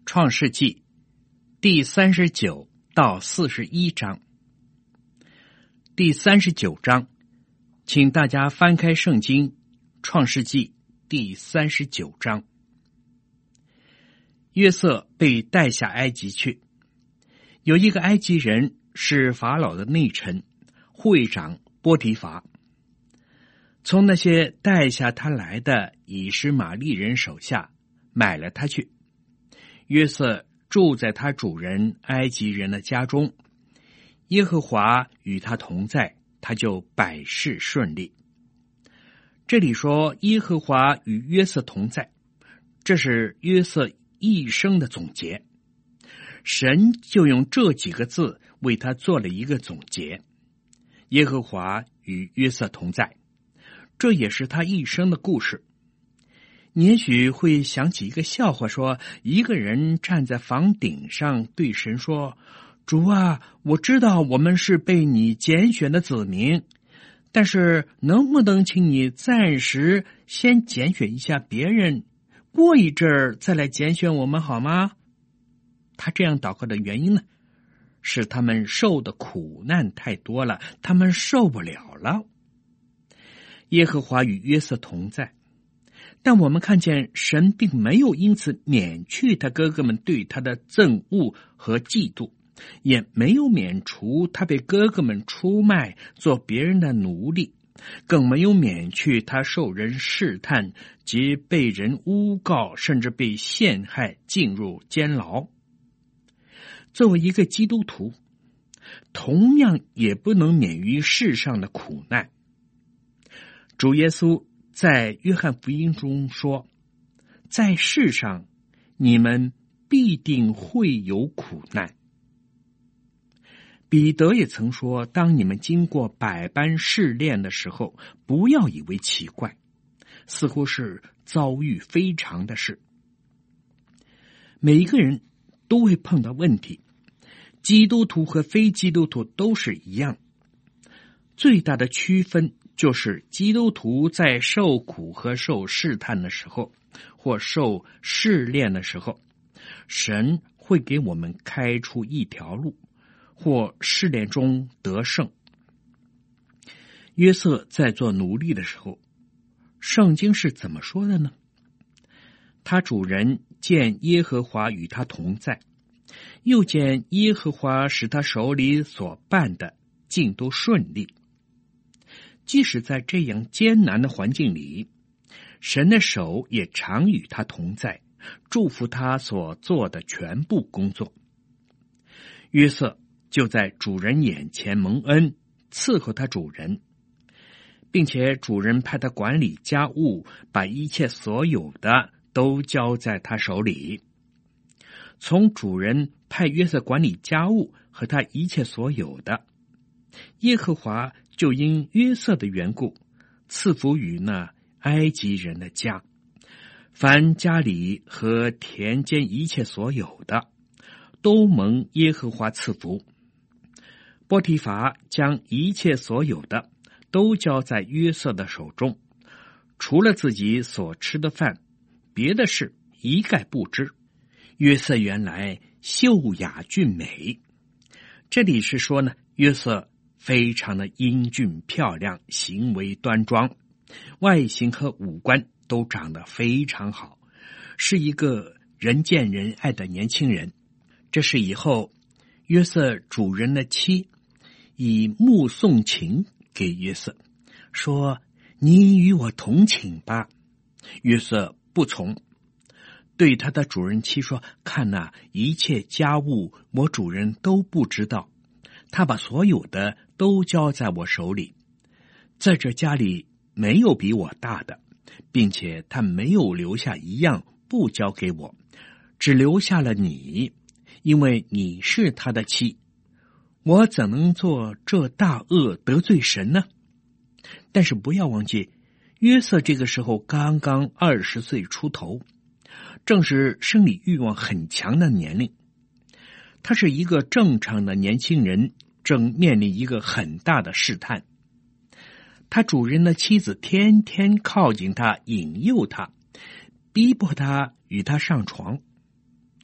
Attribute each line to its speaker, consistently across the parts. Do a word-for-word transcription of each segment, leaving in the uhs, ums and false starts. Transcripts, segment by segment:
Speaker 1: 创世纪第三十九到四十一章。第三十九章，请大家翻开圣经创世纪第三十九章。约瑟被带下埃及去，有一个埃及人是法老的内臣，护卫长波提乏，从那些带下他来的以实玛利人手下买了他去。约瑟住在他主人埃及人的家中，耶和华与他同在，他就百事顺利。这里说耶和华与约瑟同在，这是约瑟一生的总结。神就用这几个字为他做了一个总结：耶和华与约瑟同在，这也是他一生的故事。你也许会想起一个笑话，说一个人站在房顶上对神说：主啊，我知道我们是被你拣选的子民，但是能不能请你暂时先拣选一下别人，过一阵儿再来拣选我们好吗？他这样祷告的原因呢，是他们受的苦难太多了，他们受不了了。耶和华与约瑟同在，但我们看见神并没有因此免去他哥哥们对他的憎恶和嫉妒，也没有免除他被哥哥们出卖做别人的奴隶，更没有免去他受人试探及被人诬告，甚至被陷害进入监牢。作为一个基督徒，同样也不能免于世上的苦难。主耶稣在约翰福音中说，在世上你们必定会有苦难。彼得也曾说，当你们经过百般试炼的时候，不要以为奇怪，似乎是遭遇非常的事。每一个人都会碰到问题，基督徒和非基督徒都是一样。最大的区分就是基督徒在受苦和受试探的时候，或受试炼的时候，神会给我们开出一条路，或试炼中得胜。约瑟在做奴隶的时候，圣经是怎么说的呢？他主人见耶和华与他同在，又见耶和华使他手里所办的尽都顺利。即使在这样艰难的环境里，神的手也常与他同在，祝福他所做的全部工作。约瑟就在主人眼前蒙恩，伺候他主人，并且主人派他管理家务，把一切所有的都交在他手里。从主人派约瑟管理家务和他一切所有的，耶和华就因约瑟的缘故赐福于那埃及人的家，凡家里和田间一切所有的都蒙耶和华赐福。波提乏将一切所有的都交在约瑟的手中，除了自己所吃的饭，别的事一概不知。约瑟原来秀雅俊美，这里是说呢，约瑟非常的英俊漂亮，行为端庄，外形和五官都长得非常好，是一个人见人爱的年轻人。这是以后约瑟主人的妻以目送情给约瑟，说你与我同寝吧。约瑟不从，对他的主人妻说，看哪，一切家务我主人都不知道，他把所有的都交在我手里，在这家里没有比我大的，并且他没有留下一样不交给我，只留下了你，因为你是他的妻，我怎能做这大恶得罪神呢？但是不要忘记，约瑟这个时候刚刚二十岁出头，正是生理欲望很强的年龄。他是一个正常的年轻人，正面临一个很大的试探。他主人的妻子天天靠近他，引诱他，逼迫他与他上床。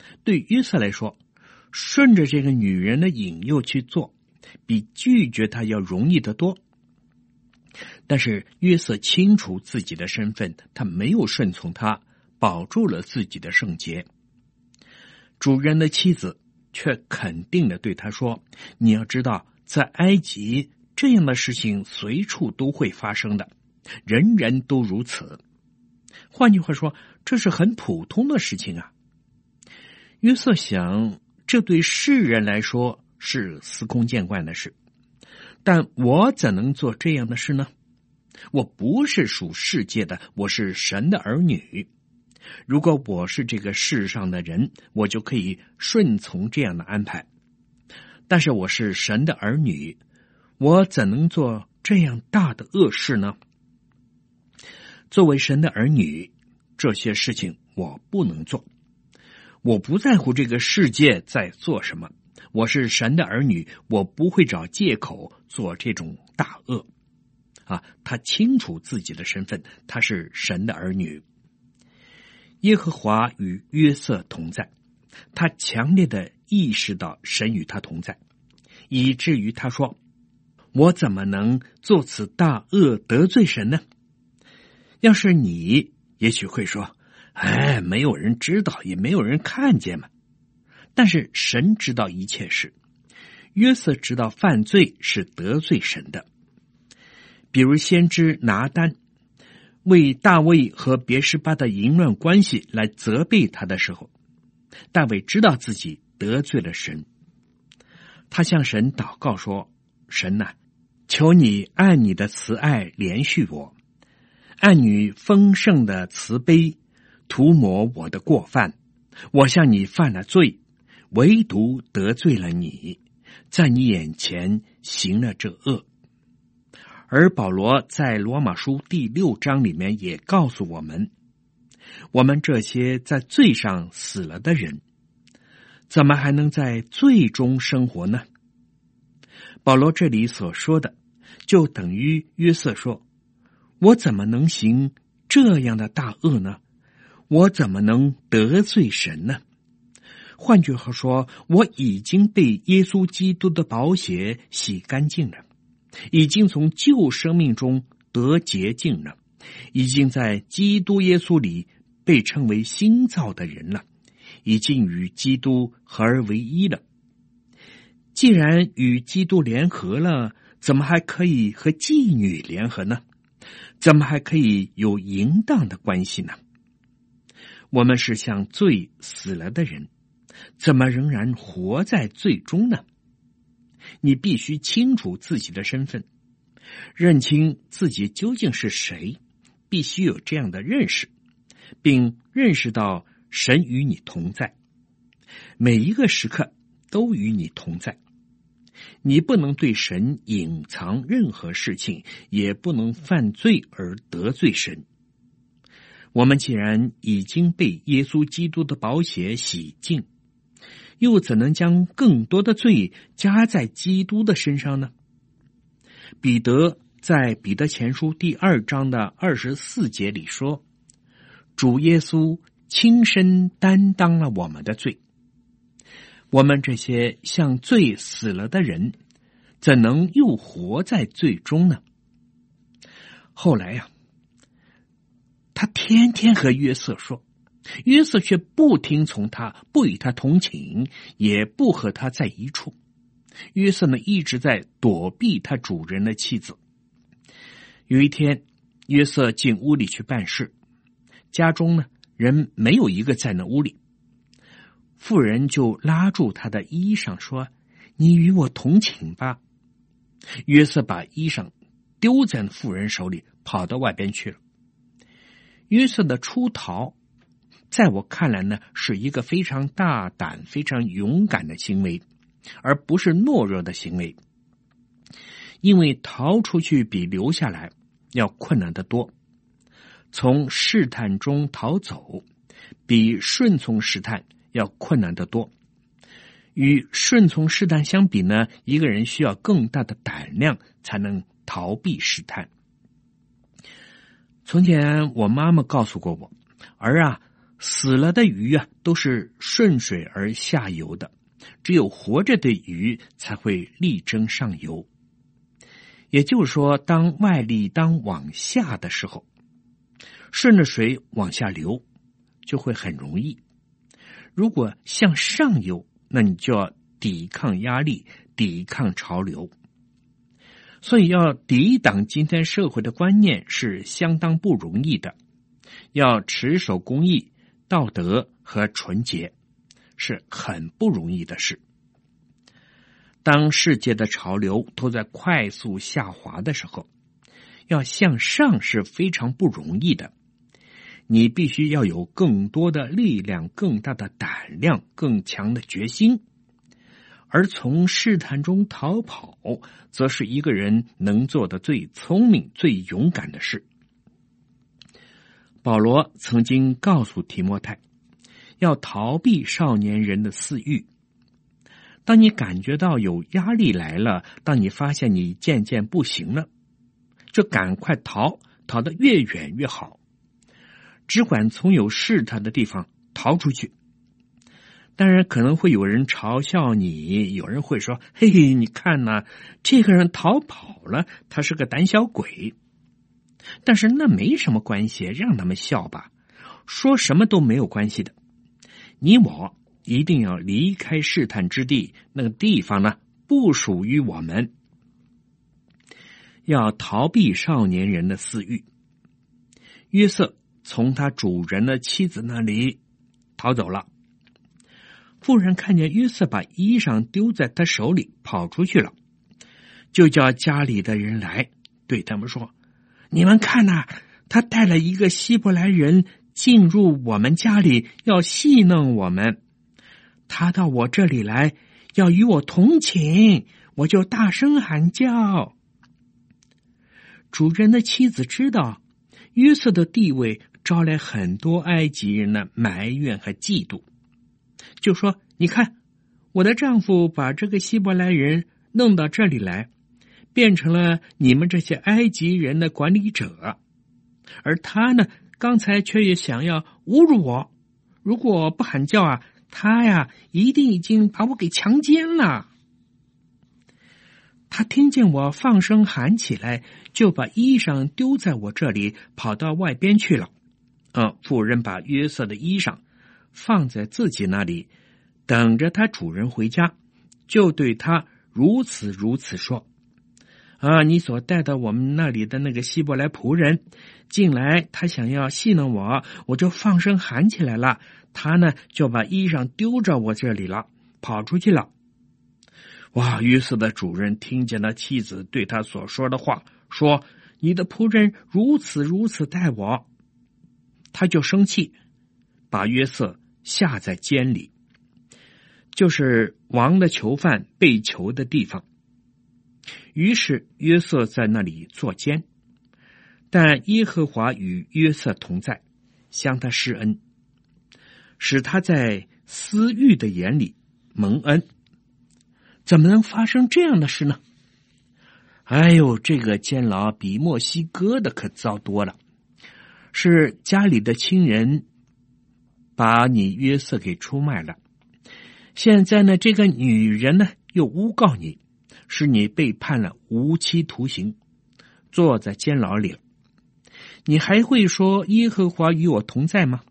Speaker 1: 对约瑟来说，顺着这个女人的引诱去做，比拒绝她要容易得多。但是约瑟清楚自己的身份，他没有顺从她，保住了自己的圣洁。主人的妻子却肯定的对他说，你要知道，在埃及这样的事情随处都会发生的，人人都如此。换句话说，这是很普通的事情啊。约瑟想，这对世人来说是司空见惯的事，但我怎能做这样的事呢？我不是属世界的，我是神的儿女。如果我是这个世上的人，我就可以顺从这样的安排。但是我是神的儿女，我怎能做这样大的恶事呢？作为神的儿女，这些事情我不能做。我不在乎这个世界在做什么，我是神的儿女，我不会找借口做这种大恶。啊，他清楚自己的身份，他是神的儿女。耶和华与约瑟同在，他强烈的意识到神与他同在，以至于他说，我怎么能做此大恶得罪神呢？要是你也许会说，哎，没有人知道，也没有人看见嘛。但是神知道一切事，约瑟知道犯罪是得罪神的。比如先知拿单为大卫和别是巴的淫乱关系来责备他的时候，大卫知道自己得罪了神，他向神祷告说，神啊，求你按你的慈爱怜恤我，按你丰盛的慈悲涂抹我的过犯，我向你犯了罪，唯独得罪了你，在你眼前行了这恶。而保罗在罗马书第六章里面也告诉我们，我们这些在罪上死了的人，怎么还能在罪中生活呢？保罗这里所说的，就等于约瑟说，我怎么能行这样的大恶呢？我怎么能得罪神呢？换句话说，我已经被耶稣基督的宝血洗干净了，已经从旧生命中得洁净了，已经在基督耶稣里被称为新造的人了，已经与基督合而为一了。既然与基督联合了，怎么还可以和妓女联合呢？怎么还可以有淫荡的关系呢？我们是向罪死了的人，怎么仍然活在罪中呢？你必须清楚自己的身份，认清自己究竟是谁，必须有这样的认识，并认识到神与你同在，每一个时刻都与你同在。你不能对神隐藏任何事情，也不能犯罪而得罪神。我们既然已经被耶稣基督的宝血洗净，又怎能将更多的罪加在基督的身上呢？彼得在彼得前书第二章的二十四节里说，主耶稣亲身担当了我们的罪。我们这些向罪死了的人，怎能又活在罪中呢？后来呀、啊，他天天和约瑟说，约瑟却不听从他，不与他同寝，也不和他在一处。约瑟呢，一直在躲避他主人的妻子。有一天，约瑟进屋里去办事，家中呢人没有一个在那屋里，妇人就拉住他的衣裳说，你与我同寝吧。约瑟把衣裳丢在妇人手里，跑到外边去了。约瑟的出逃在我看来呢，是一个非常大胆非常勇敢的行为，而不是懦弱的行为。因为逃出去比留下来要困难得多，从试探中逃走比顺从试探要困难得多。与顺从试探相比呢，一个人需要更大的胆量才能逃避试探。从前我妈妈告诉过我，儿啊， 死了的鱼啊，都是顺水而下游的，只有活着的鱼才会力争上游。也就是说，当外力当往下的时候，顺着水往下流就会很容易。如果向上游，那你就要抵抗压力，抵抗潮流。所以要抵挡今天社会的观念是相当不容易的，要持守公义、道德和纯洁是很不容易的事。当世界的潮流都在快速下滑的时候，要向上是非常不容易的。你必须要有更多的力量、更大的胆量、更强的决心。而从试探中逃跑，则是一个人能做的最聪明、最勇敢的事。保罗曾经告诉提摩太，要逃避少年人的私欲。当你感觉到有压力来了，当你发现你渐渐不行了，就赶快逃，逃得越远越好，只管从有试探的地方逃出去。当然可能会有人嘲笑你，有人会说，嘿嘿，你看呐，这个人逃跑了，他是个胆小鬼。但是那没什么关系，让他们笑吧，说什么都没有关系的。你我一定要离开试探之地，那个地方呢，不属于我们。要逃避少年人的私欲。约瑟从他主人的妻子那里逃走了。妇人看见约瑟把衣裳丢在他手里跑出去了，就叫家里的人来，对他们说，你们看呐、啊，他带了一个希伯来人进入我们家里，要戏弄我们。他到我这里来，要与我同寝，我就大声喊叫。主人的妻子知道约瑟的地位，招来很多埃及人的埋怨和嫉妒，就说，你看，我的丈夫把这个希伯来人弄到这里来，变成了你们这些埃及人的管理者，而他呢，刚才却也想要侮辱我，如果不喊叫啊，他呀一定已经把我给强奸了。他听见我放声喊起来，就把衣裳丢在我这里，跑到外边去了。嗯，妇人把约瑟的衣裳放在自己那里，等着他主人回家，就对他如此如此说，啊，你所带到我们那里的那个希伯来仆人进来，他想要戏弄我，我就放声喊起来了，他呢就把衣裳丢着我这里了，跑出去了。哇！约瑟的主人听见了妻子对他所说的话，说，你的仆人如此如此待我，他就生气，把约瑟下在监里，就是王的囚犯被囚的地方。于是约瑟在那里坐监，但耶和华与约瑟同在，向他施恩，使他在私欲的眼里蒙恩。怎么能发生这样的事呢？哎呦，这个监牢比墨西哥的可糟多了，是家里的亲人把你约瑟给出卖了，现在呢，这个女人呢又诬告你，使你被判了无期徒刑，坐在监牢里了。你还会说耶和华与我同在吗？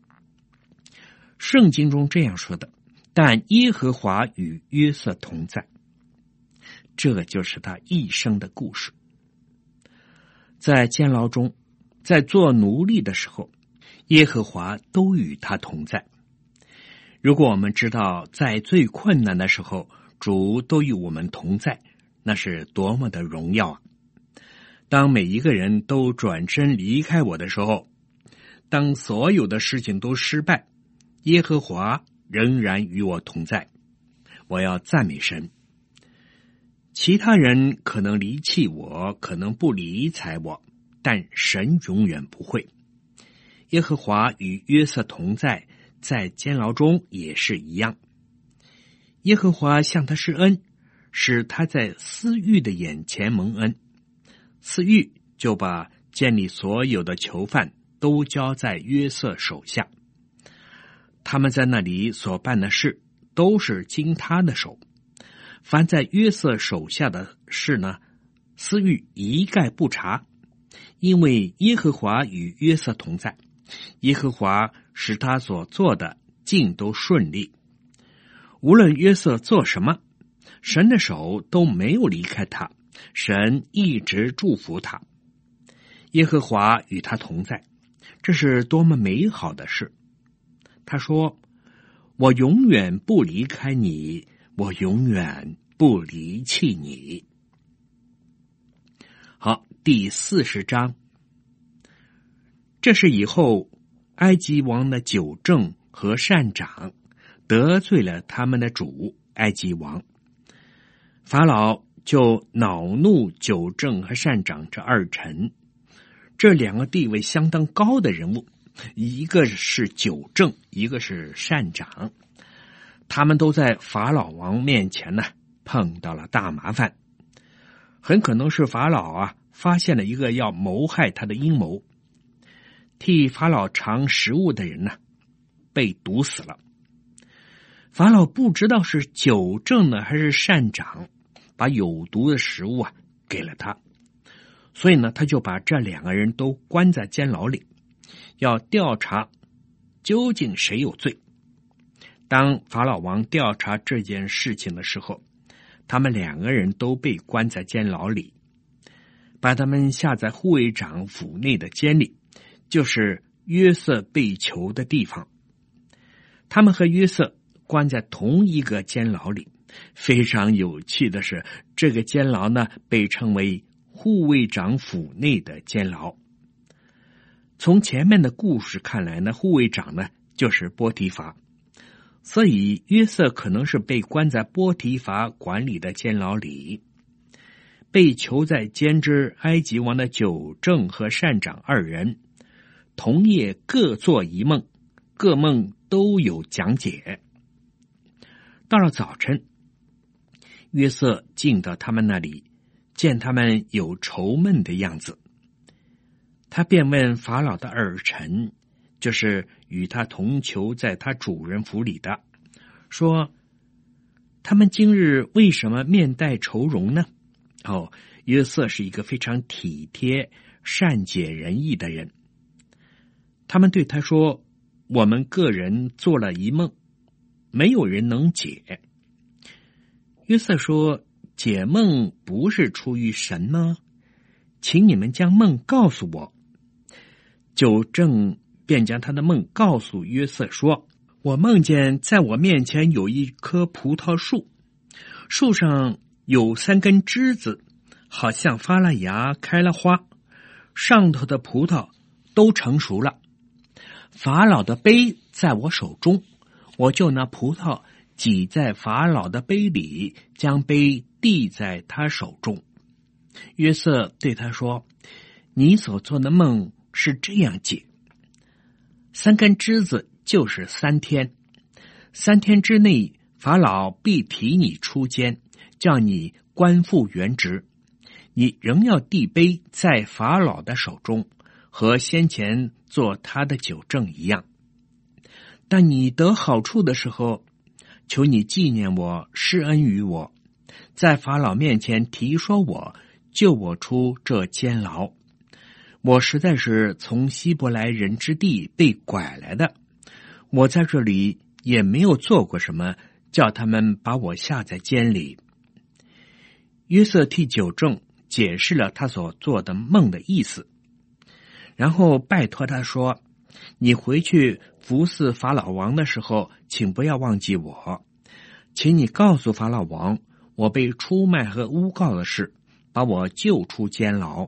Speaker 1: 圣经中这样说的，但耶和华与约瑟同在，这就是他一生的故事。在监牢中，在做奴隶的时候，耶和华都与他同在。如果我们知道在最困难的时候，主都与我们同在，那是多么的荣耀啊！当每一个人都转身离开我的时候，当所有的事情都失败，耶和华仍然与我同在，我要赞美神。其他人可能离弃我，可能不理睬我，但神永远不会。耶和华与约瑟同在，在监牢中也是一样。耶和华向他施恩，使他在私欲的眼前蒙恩。私欲就把监里所有的囚犯都交在约瑟手下， 他们在那里所办的事都是经他的手，凡在约瑟手下的事呢，司狱一概不查，因为耶和华与约瑟同在，耶和华使他所做的尽都顺利。无论约瑟做什么，神的手都没有离开他，神一直祝福他。耶和华与他同在，这是多么美好的事。他说，我永远不离开你，我永远不离弃你。好，第四十章，这是以后埃及王的酒政和善长得罪了他们的主埃及王，法老就恼怒酒政和善长这二臣，这两个地位相当高的人物，一个是酒政，一个是善长，他们都在法老王面前呢碰到了大麻烦，很可能是法老啊发现了一个要谋害他的阴谋，替法老尝食物的人呢被毒死了。法老不知道是酒政呢还是善长把有毒的食物啊给了他，所以呢他就把这两个人都关在监牢里，要调查究竟谁有罪。当法老王调查这件事情的时候，他们两个人都被关在监牢里，把他们下在护卫长府内的监里，就是约瑟被囚的地方。他们和约瑟关在同一个监牢里。非常有趣的是，这个监牢呢被称为护卫长府内的监牢。从前面的故事看来呢，护卫长呢就是波提乏，所以约瑟可能是被关在波提乏管理的监牢里。被囚在监之埃及王的酒政和善长二人，同夜各做一梦，各梦都有讲解。到了早晨，约瑟进到他们那里，见他们有愁闷的样子，他便问法老的二臣，就是与他同囚在他主人府里的，说他们今日为什么面带愁容呢？哦，约瑟是一个非常体贴善解人意的人。他们对他说，我们个人做了一梦，没有人能解。约瑟说，解梦不是出于神吗？请你们将梦告诉我。酒政便将他的梦告诉约瑟说，我梦见在我面前有一棵葡萄树，树上有三根枝子，好像发了芽开了花，上头的葡萄都成熟了。法老的杯在我手中，我就拿葡萄挤在法老的杯里，将杯递在他手中。约瑟对他说，你所做的梦是这样解，三根枝子就是三天，三天之内法老必提你出监，叫你官复原职，你仍要递杯在法老的手中，和先前做他的酒政一样。但你得好处的时候，求你纪念我，施恩于我，在法老面前提说我，救我出这监牢。我实在是从希伯来人之地被拐来的，我在这里也没有做过什么，叫他们把我下在监里。约瑟替酒政解释了他所做的梦的意思，然后拜托他说，你回去服侍法老王的时候，请不要忘记我，请你告诉法老王，我被出卖和诬告的事，把我救出监牢。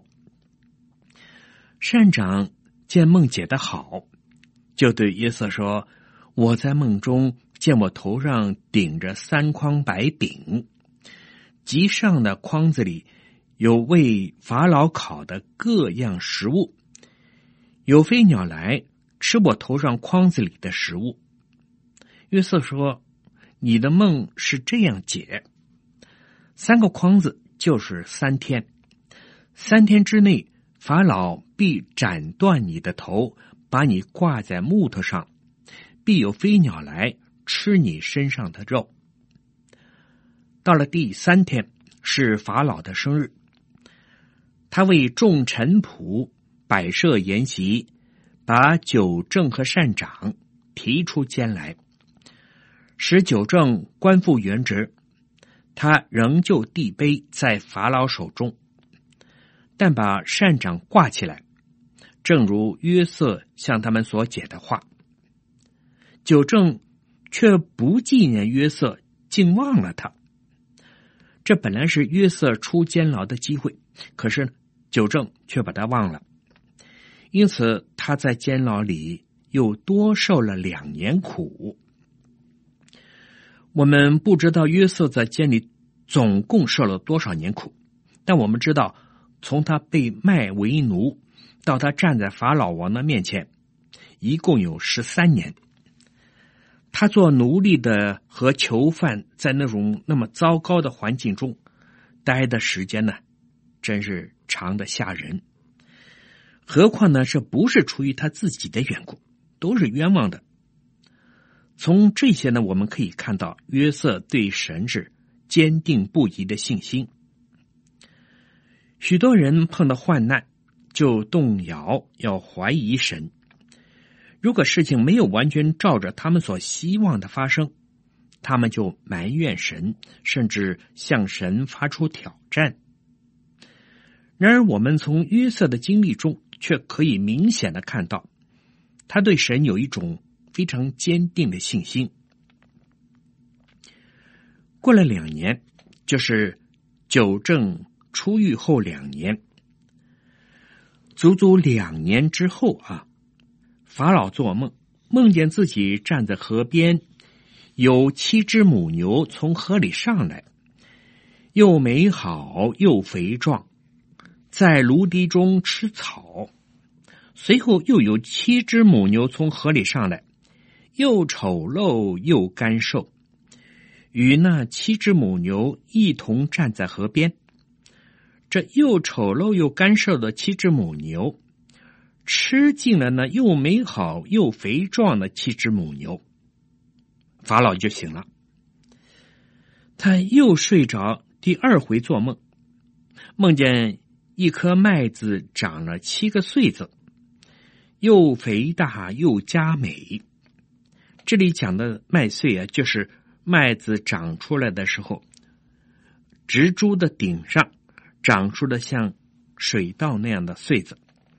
Speaker 1: 善长见梦解得好，就对约瑟说，我在梦中见我头上顶着三筐白饼，极上的筐子里有为法老烤的各样食物，有飞鸟来吃我头上筐子里的食物。约瑟说，你的梦是这样解，三个筐子就是三天，三天之内法老必斩断你的头，把你挂在木头上， 必有飞鸟来吃你身上的肉。到了第三天，是法老的生日，他为众臣仆摆设筵席，把酒政和善长提出监来，使酒政官复原职。他仍旧递杯在法老手中，但把善长挂起来，正如约瑟向他们所解的话。酒政却不纪念约瑟，竟忘了他。这本来是约瑟出监牢的机会，可是酒政却把他忘了，因此他在监牢里又多受了两年苦。我们不知道约瑟在监里总共受了多少年苦，但我们知道从他被卖为奴到他站在法老王的面前，一共有十三年。他做奴隶的和囚犯在那种那么糟糕的环境中待的时间呢，真是长得吓人。何况呢，这不是出于他自己的缘故，都是冤枉的。从这些呢，我们可以看到约瑟对神是坚定不移的信心。许多人碰到患难就动摇，要怀疑神。如果事情没有完全照着他们所希望的发生，他们就埋怨神，甚至向神发出挑战。然而我们从约瑟的经历中却可以明显的看到，他对神有一种非常坚定的信心。过了两年，就是酒政出狱后两年，足足两年之后啊，法老做梦，梦见自己站在河边，有七只母牛从河里上来，又美好又肥壮，在芦荻中吃草。随后又有七只母牛从河里上来，又丑陋又干瘦，与那七只母牛一同站在河边。这又丑陋又干瘦的七只母牛吃尽了那又美好又肥壮的七只母牛，法老就醒了。他又睡着，第二回做梦，梦见一颗麦子长了七个穗子，又肥大又佳美。这里讲的麦穗啊，就是麦子长出来的时候，植株的顶上长出了像水稻那样的穗子。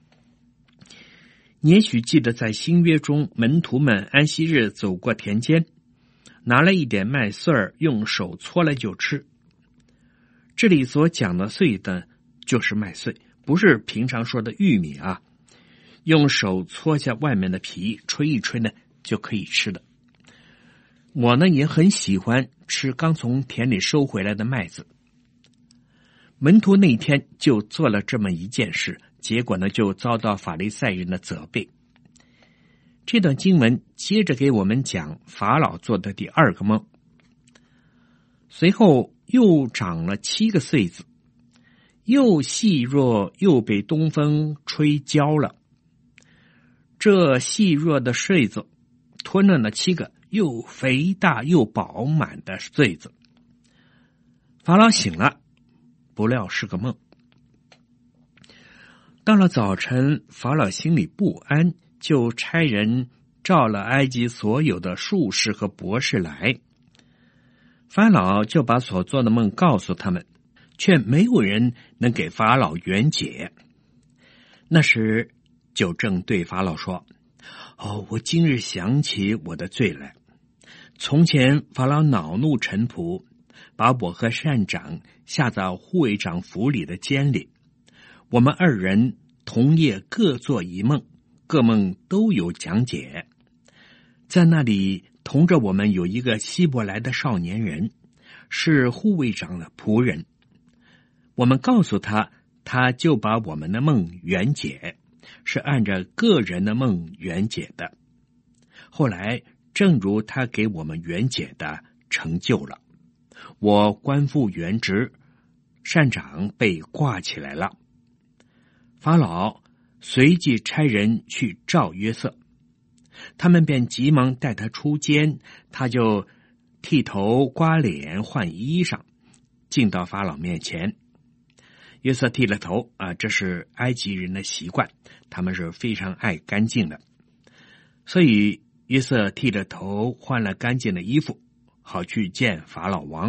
Speaker 1: 你也许记得在新约中，门徒们安息日走过田间，拿了一点麦穗儿，用手搓来就吃。这里所讲的穗的就是麦穗，不是平常说的玉米啊。用手搓下外面的皮，吹一吹呢，就可以吃的。我呢也很喜欢吃刚从田里收回来的麦子。门徒那天就做了这么一件事，结果呢就遭到法利赛人的责备。这段经文接着给我们讲法老做的第二个梦。随后又长了七个穗子，又细弱又被东风吹焦了。这细弱的穗子吞了那七个又肥大又饱满的穗子。法老醒了，不料是个梦。到了早晨，法老心里不安，就差人召了埃及所有的术士和博士来。法老就把所做的梦告诉他们，却没有人能给法老圆解。那时酒政对法老说：哦，我今日想起我的罪来。从前法老恼怒臣仆，把我和善长下在护卫长府里的监里。我们二人同夜各做一梦，各梦都有讲解。在那里同着我们有一个希伯来的少年人，是护卫长的仆人。我们告诉他，他就把我们的梦圆解，是按照个人的梦圆解的。后来正如他给我们圆解的成就了，我官复原职，善长被挂起来了。法老随即差人去召约瑟， 他们便急忙带他出监，他就剃头刮脸换衣裳，进到法老面前。约瑟剃了头啊，这是埃及人的习惯，他们是非常爱干净的。所以约瑟剃了头，换了干净的衣服，好去见法老王。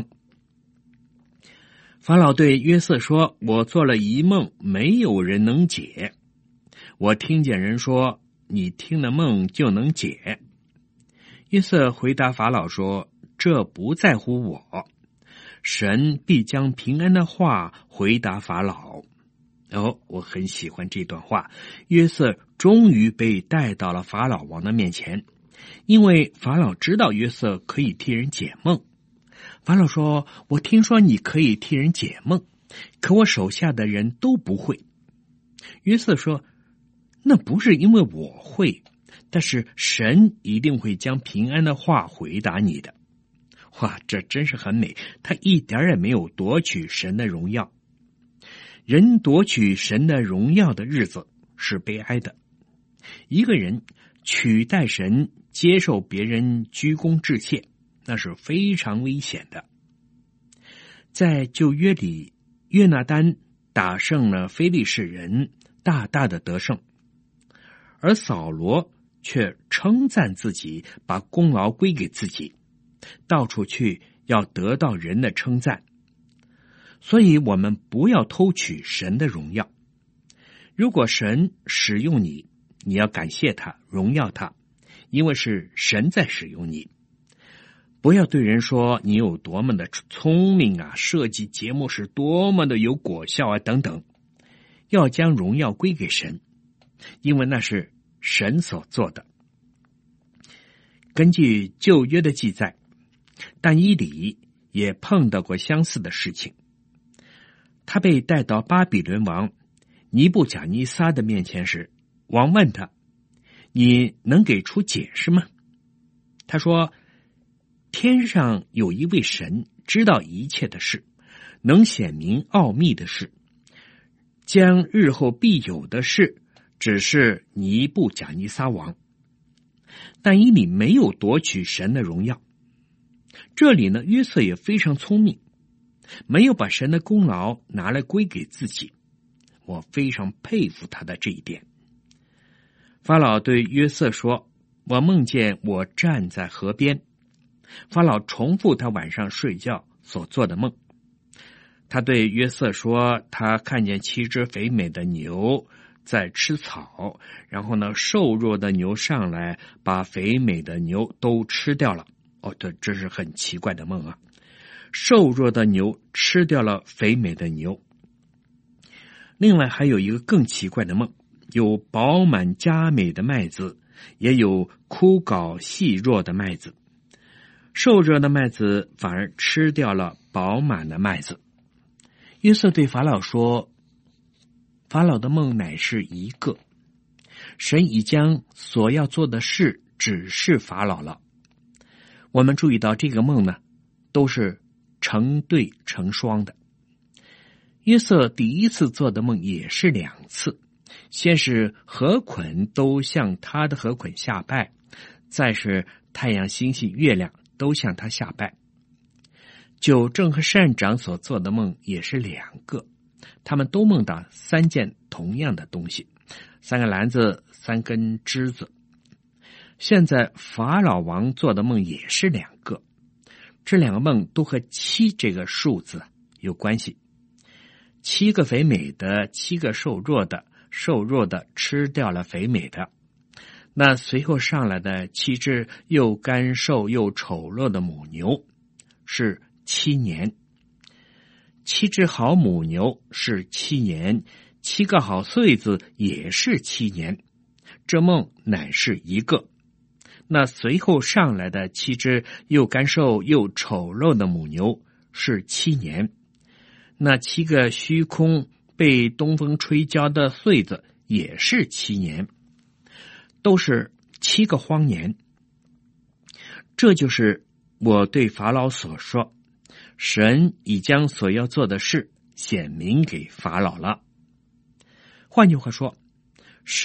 Speaker 1: 法老对约瑟说，我做了一梦，没有人能解。我听见人说，你听了梦就能解。约瑟回答法老说，这不在乎我，神必将平安的话回答法老。哦，我很喜欢这段话。约瑟终于被带到了法老王的面前，因为法老知道约瑟可以替人解梦。法老说，我听说你可以替人解梦，可我手下的人都不会。约瑟说，那不是因为我会，但是神一定会将平安的话回答你的。哇，这真是很美，他一点也没有夺取神的荣耀。人夺取神的荣耀的日子是悲哀的。一个人取代神，接受别人鞠躬致谢，那是非常危险的。在旧约里，约拿单打胜了非利士人，大大的得胜，而扫罗却称赞自己，把功劳归给自己，到处去要得到人的称赞。所以我们不要偷取神的荣耀。如果神使用你，你要感谢他，荣耀他，因为是神在使用你。不要对人说你有多么的聪明啊，设计节目是多么的有果效啊等等，要将荣耀归给神，因为那是神所做的。根据旧约的记载，但以理也碰到过相似的事情。他被带到巴比伦王尼布甲尼撒的面前时，王问他，你能给出解释吗？他说，天上有一位神，知道一切的事，能显明奥秘的事，将日后必有的事只是尼布甲尼撒王。但以理没有夺取神的荣耀。这里呢，约瑟也非常聪明，没有把神的功劳拿来归给自己，我非常佩服他的这一点。法老对约瑟说，我梦见我站在河边。法老重复他晚上睡觉所做的梦。他对约瑟说，他看见七只肥美的牛在吃草，然后呢，瘦弱的牛上来把肥美的牛都吃掉了。哦，这这是很奇怪的梦啊！瘦弱的牛吃掉了肥美的牛。另外还有一个更奇怪的梦，有饱满佳美的麦子，也有枯槁细弱的麦子。瘦弱的麦子反而吃掉了饱满的麦子。约瑟对法老说，法老的梦乃是一个，神已将所要做的事指示法老了。我们注意到这个梦呢，都是成对成双的。约瑟第一次做的梦也是两次，先是河捆都向他的河捆下拜，再是太阳星星月亮都向他下拜。九正和善长所做的梦也是两个，他们都梦到三件同样的东西，三个篮子，三根枝子。现在法老王做的梦也是两个，这两个梦都和七这个数字有关系。七个肥美的，七个瘦弱的，瘦弱的吃掉了肥美的。那随后上来的七只又干瘦又丑陋的母牛是七年，七只好母牛是七年，七个好穗子也是七年。这梦乃是一个。那随后上来的七只又干瘦又丑陋的母牛是七年，那七个虚空被东风吹焦的穗子也是七年，都是七个荒年。这就是我对法老所说，神已将所要做的事显明给法老了。换句话说，神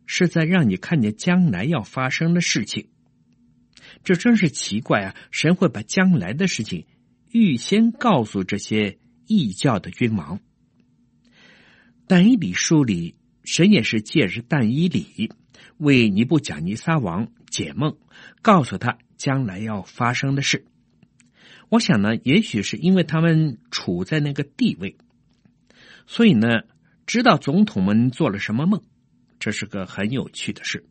Speaker 1: 是在让你看见将来要发生的事情。这真是奇怪啊！神会把将来的事情预先告诉这些异教的君王。但以理书里，神也是借着但以理为尼布甲尼撒王解梦，告诉他将来要发生的事。我想呢，也许是因为他们处在那个地位，所以呢，知道总统们做了什么梦，这是个很有趣的事。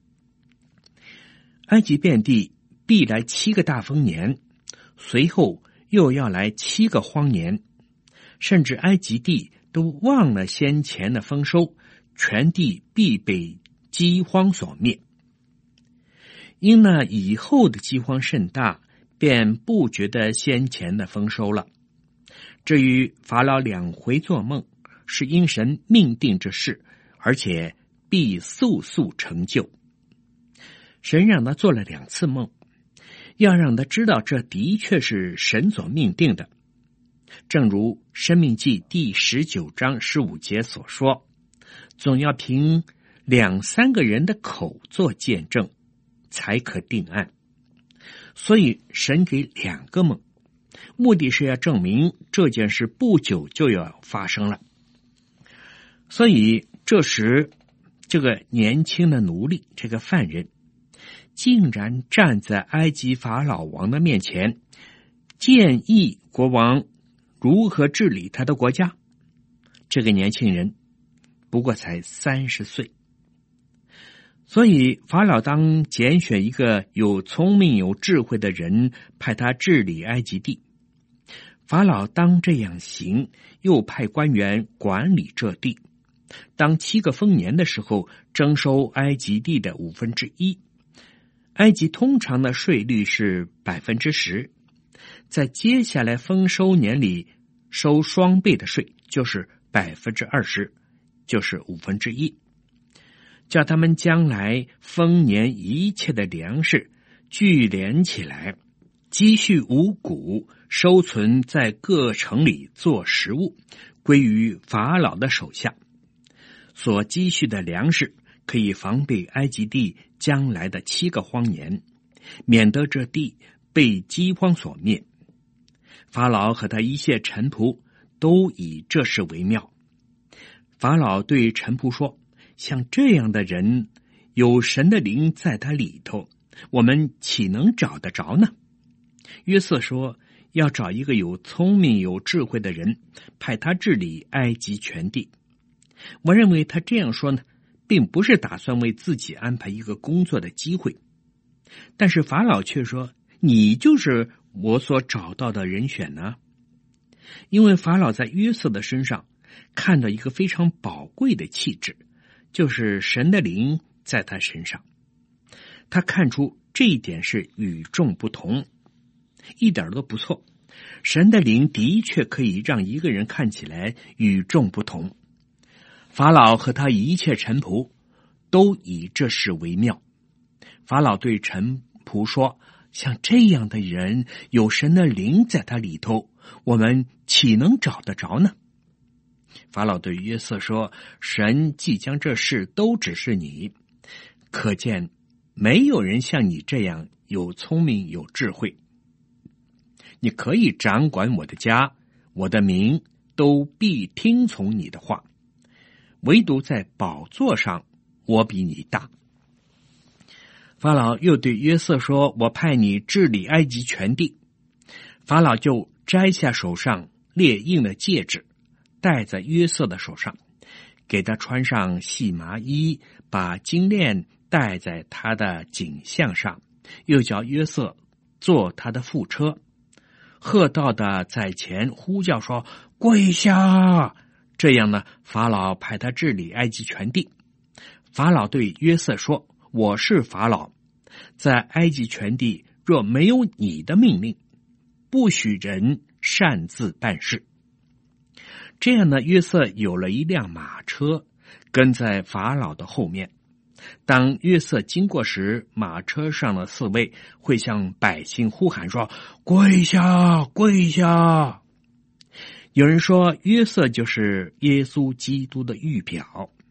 Speaker 1: 埃及遍地必来七个大丰年，随后又要来七个荒年，甚至埃及地都忘了先前的丰收，全地必被饥荒所灭。因那以后的饥荒甚大，便不觉得先前的丰收了。至于法老两回做梦，是因神命定这事，而且必速速成就。神让他做了两次梦，要让他知道这的确是神所命定的。正如申命记第十九章十五节所说，总要凭两三个人的口做见证，才可定案。所以神给两个梦，目的是要证明这件事不久就要发生了。所以这时这个年轻的奴隶，这个犯人，竟然站在埃及法老王的面前，建议国王如何治理他的国家。这个年轻人不过才三十岁，所以法老当拣选一个有聪明有智慧的人，派他治理埃及地。法老当这样行，又派官员管理这地。当七个丰年的时候，征收埃及地的五分之一。埃及通常的税率是百分之十，在接下来丰收年里收双倍的税，就是百分之二十，就是五分之一，叫他们将来丰年一切的粮食聚敛起来，积蓄五谷，收存在各城里做食物，归于法老的手下。所积蓄的粮食可以防备埃及地将来的七个荒年，免得这地被饥荒所灭。法老和他一切臣仆都以这事为妙。法老对臣仆说，像这样的人，有神的灵在他里头，我们岂能找得着呢？约瑟说，要找一个有聪明有智慧的人，派他治理埃及全地。我认为他这样说呢，并不是打算为自己安排一个工作的机会，但是法老却说，你就是我所找到的人选呢。因为法老在约瑟的身上看到一个非常宝贵的气质，就是神的灵在他身上。他看出这一点是与众不同，一点都不错。神的灵的确可以让一个人看起来与众不同。法老和他一切臣仆都以这事为妙。法老对臣仆说，像这样的人，有神的灵在他里头，我们岂能找得着呢？法老对约瑟说，神既将这事都指示你，可见没有人像你这样有聪明有智慧。你可以掌管我的家，我的民都必听从你的话，唯独在宝座上我比你大。法老又对约瑟说，我派你治理埃及全地。法老就摘下手上列印的戒指，戴在约瑟的手上，给他穿上细麻衣，把金链戴在他的颈项上，又叫约瑟坐他的副车，喝道的在前呼叫说，跪下。这样呢，法老派他治理埃及全地。法老对约瑟说，我是法老，在埃及全地若没有你的命令，不许人擅自办事。这样呢，约瑟有了一辆马车，跟在法老的后面。当约瑟经过时，马车上的侍卫会向百姓呼喊说，跪下，跪下。有人说，约瑟就是耶稣基督的预表。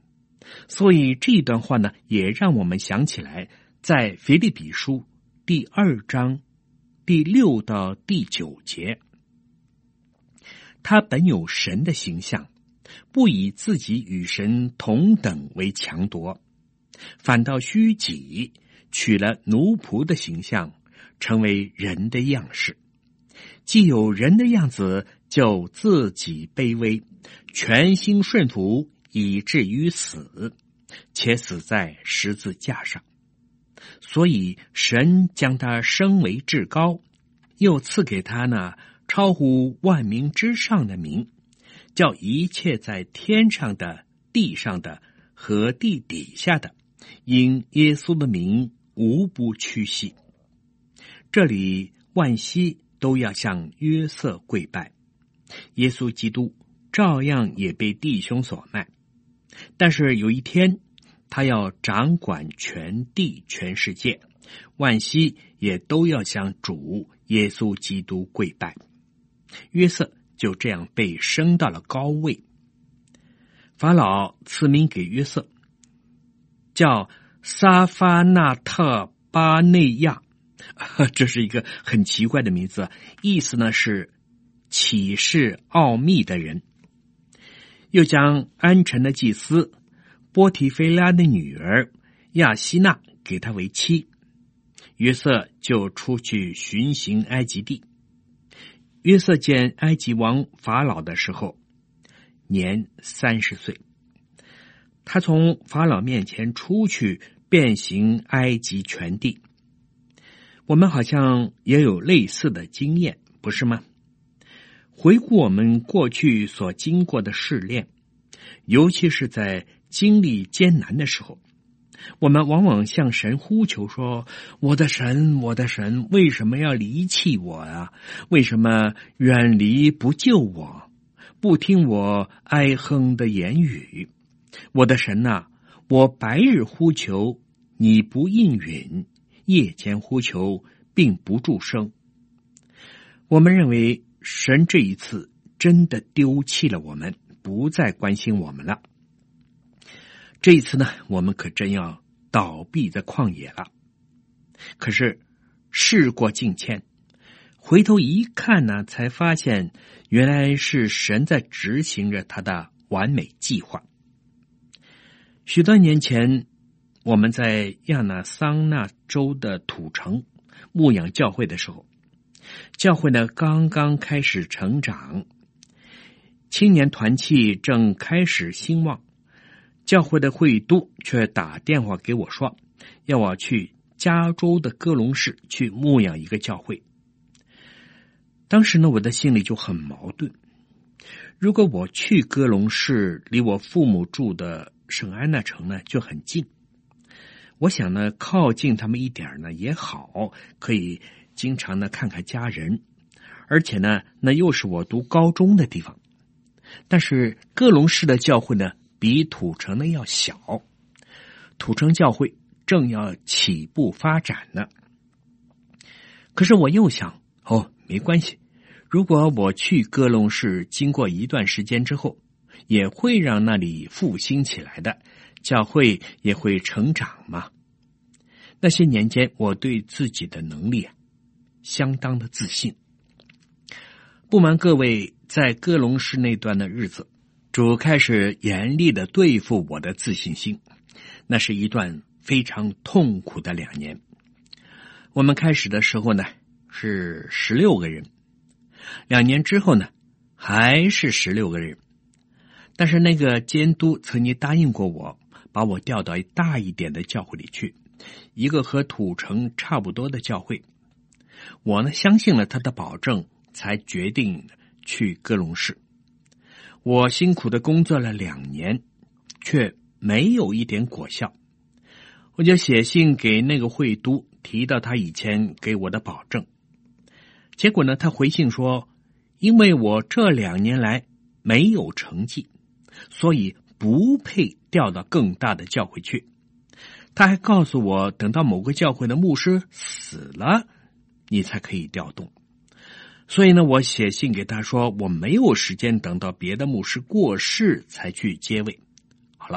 Speaker 1: 所以这段话呢，也让我们想起来，在腓立比书第二章第六到第九节，他本有神的形象，不以自己与神同等为强夺，反倒虚己，取了奴仆的形象，成为人的样式。既有人的样子，就自己卑微，全心顺服，以至于死，且死在十字架上。所以神将他升为至高，又赐给他那超乎万民之上的名，叫一切在天上的、地上的和地底下的，因耶稣的名无不屈膝。这里万膝都要向约瑟跪拜，耶稣基督照样也被弟兄所卖，但是有一天他要掌管全地全世界，万膝也都要向主耶稣基督跪拜。约瑟就这样被升到了高位。法老赐名给约瑟，叫撒法纳特巴内亚，这是一个很奇怪的名字，意思呢是启示奥秘的人。又将安城的祭司波提菲拉的女儿亚希娜给他为妻，约瑟就出去巡行埃及地。约瑟见埃及王法老的时候，年三十岁。他从法老面前出去，遍行埃及全地。我们好像也有类似的经验，不是吗？回顾我们过去所经过的试炼，尤其是在经历艰难的时候，我们往往向神呼求说，我的神，我的神，为什么要离弃我啊？为什么远离不救我，不听我哀哼的言语？我的神啊，我白日呼求，你不应允，夜间呼求，并不助声。我们认为神这一次真的丢弃了我们，不再关心我们了。这一次呢，我们可真要倒闭在旷野了。可是事过境迁，回头一看呢，才发现原来是神在执行着他的完美计划。许多年前，我们在亚纳桑那州的土城牧养教会的时候，教会呢刚刚开始成长，青年团契正开始兴旺。教会的会督却打电话给我说，要我去加州的哥隆市去牧养一个教会。当时呢，我的心里就很矛盾。如果我去哥隆市，离我父母住的圣安娜城呢就很近，我想呢靠近他们一点呢也好，可以经常呢看看家人，而且呢那又是我读高中的地方。但是哥隆市的教会呢比土城呢要小，土城教会正要起步发展呢。可是我又想，哦，没关系，如果我去哥隆市，经过一段时间之后，也会让那里复兴起来的，教会也会成长嘛。那些年间，我对自己的能力啊，相当的自信。不瞒各位，在哥隆市那段的日子，主开始严厉的对付我的自信心，那是一段非常痛苦的两年。我们开始的时候呢是十六个人，两年之后呢还是十六个人，但是那个监督曾经答应过我，把我调到大一点的教会里去，一个和土城差不多的教会。我呢相信了他的保证，才决定去哥隆市。我辛苦的工作了两年，却没有一点果效。我就写信给那个会督，提到他以前给我的保证。结果呢，他回信说，因为我这两年来没有成绩，所以不配调到更大的教会去。他还告诉我，等到某个教会的牧师死了，你才可以调动。所以呢，我写信给他说，我没有时间等到别的牧师过世才去接位。好了，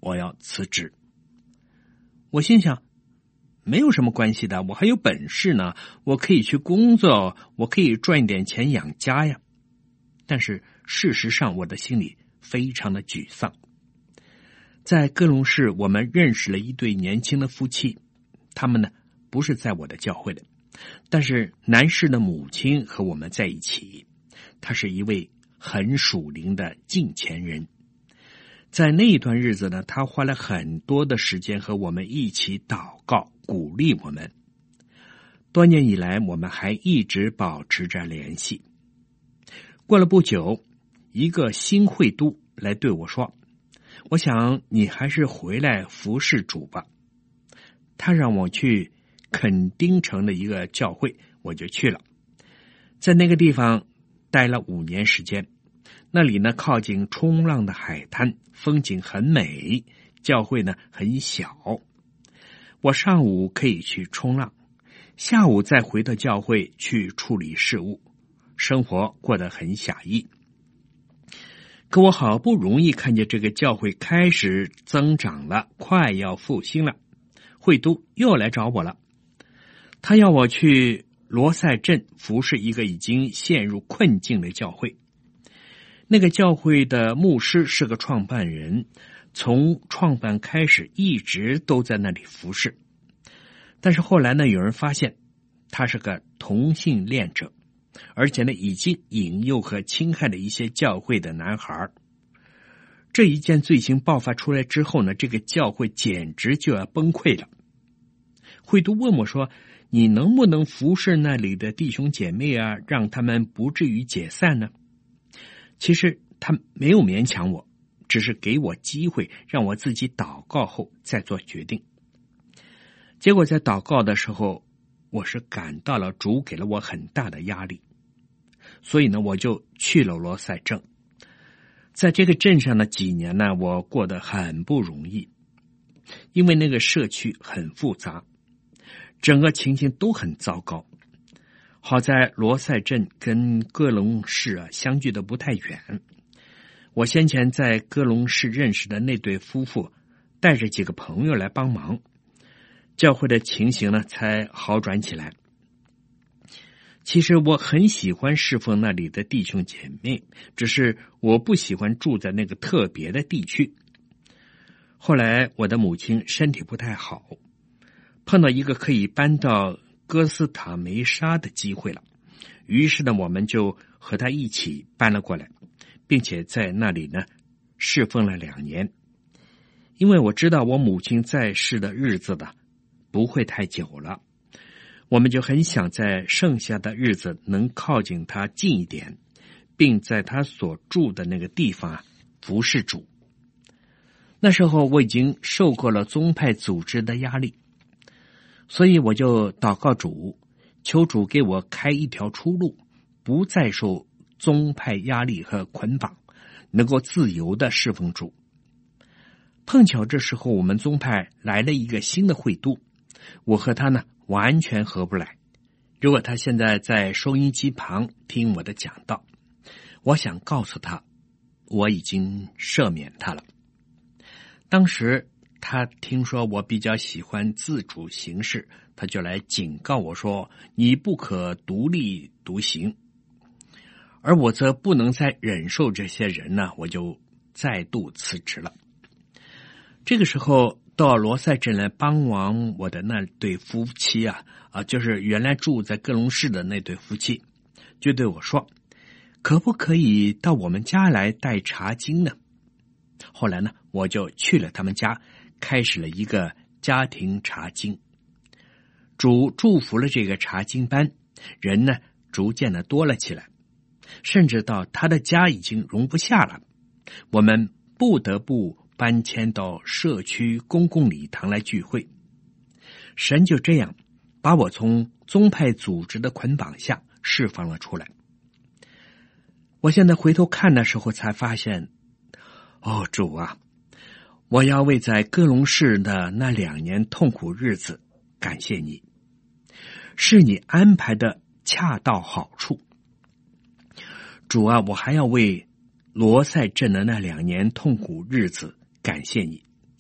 Speaker 1: 我要辞职。我心想，没有什么关系的，我还有本事呢，我可以去工作，我可以赚一点钱养家呀。但是事实上我的心里非常的沮丧。在各隆市，我们认识了一对年轻的夫妻，他们呢不是在我的教会的，但是男士的母亲和我们在一起，他是一位很属灵的敬虔人。在那一段日子呢，他花了很多的时间和我们一起祷告，鼓励我们。多年以来，我们还一直保持着联系。过了不久，一个新会督来对我说，我想你还是回来服侍主吧。他让我去垦丁城的一个教会，我就去了。在那个地方待了五年时间，那里呢靠近冲浪的海滩，风景很美，教会呢很小。我上午可以去冲浪，下午再回到教会去处理事务，生活过得很狭义。可我好不容易看见这个教会开始增长了，快要复兴了，会督又来找我了。他要我去罗塞镇服侍一个已经陷入困境的教会。那个教会的牧师是个创办人，从创办开始一直都在那里服侍。但是后来呢，有人发现他是个同性恋者，而且呢已经引诱和侵害了一些教会的男孩。这一件罪行爆发出来之后呢，这个教会简直就要崩溃了。会督问我说，你能不能服侍那里的弟兄姐妹啊，让他们不至于解散呢？其实他没有勉强我，只是给我机会让我自己祷告后再做决定。结果在祷告的时候，我是感到了主给了我很大的压力，所以呢我就去了罗塞镇。在这个镇上的几年呢，我过得很不容易，因为那个社区很复杂，整个情形都很糟糕。好在罗塞镇跟戈隆市啊相距的不太远，我先前在戈隆市认识的那对夫妇带着几个朋友来帮忙，教会的情形呢才好转起来。其实我很喜欢侍奉那里的弟兄姐妹，只是我不喜欢住在那个特别的地区。后来我的母亲身体不太好，碰到一个可以搬到哥斯塔梅沙的机会了，于是呢我们就和他一起搬了过来，并且在那里呢侍奉了两年。因为我知道我母亲在世的日子呢不会太久了，我们就很想在剩下的日子能靠近他近一点，并在他所住的那个地方啊服侍主。那时候我已经受够了宗派组织的压力，所以我就祷告主，求主给我开一条出路，不再受宗派压力和捆绑，能够自由的侍奉主。碰巧这时候我们宗派来了一个新的会督，我和他呢完全合不来。如果他现在在收音机旁听我的讲道，我想告诉他，我已经赦免他了。当时他听说我比较喜欢自主行事，他就来警告我说，你不可独立独行。而我则不能再忍受这些人呢，我就再度辞职了。这个时候到罗塞镇来帮忙我的那对夫妻啊，啊，就是原来住在各隆市的那对夫妻，就对我说，可不可以到我们家来带查经呢？后来呢，我就去了他们家，开始了一个家庭查经。主祝福了这个查经班，人呢逐渐的多了起来，甚至到他的家已经容不下了，我们不得不搬迁到社区公共礼堂来聚会。神就这样把我从宗派组织的捆绑下释放了出来。我现在回头看的时候才发现，哦，主啊，我要为在歌隆市的那两年痛苦日子感谢你，是你安排的恰到好处。主啊，我还要为罗塞镇的那两年痛苦日子感谢你，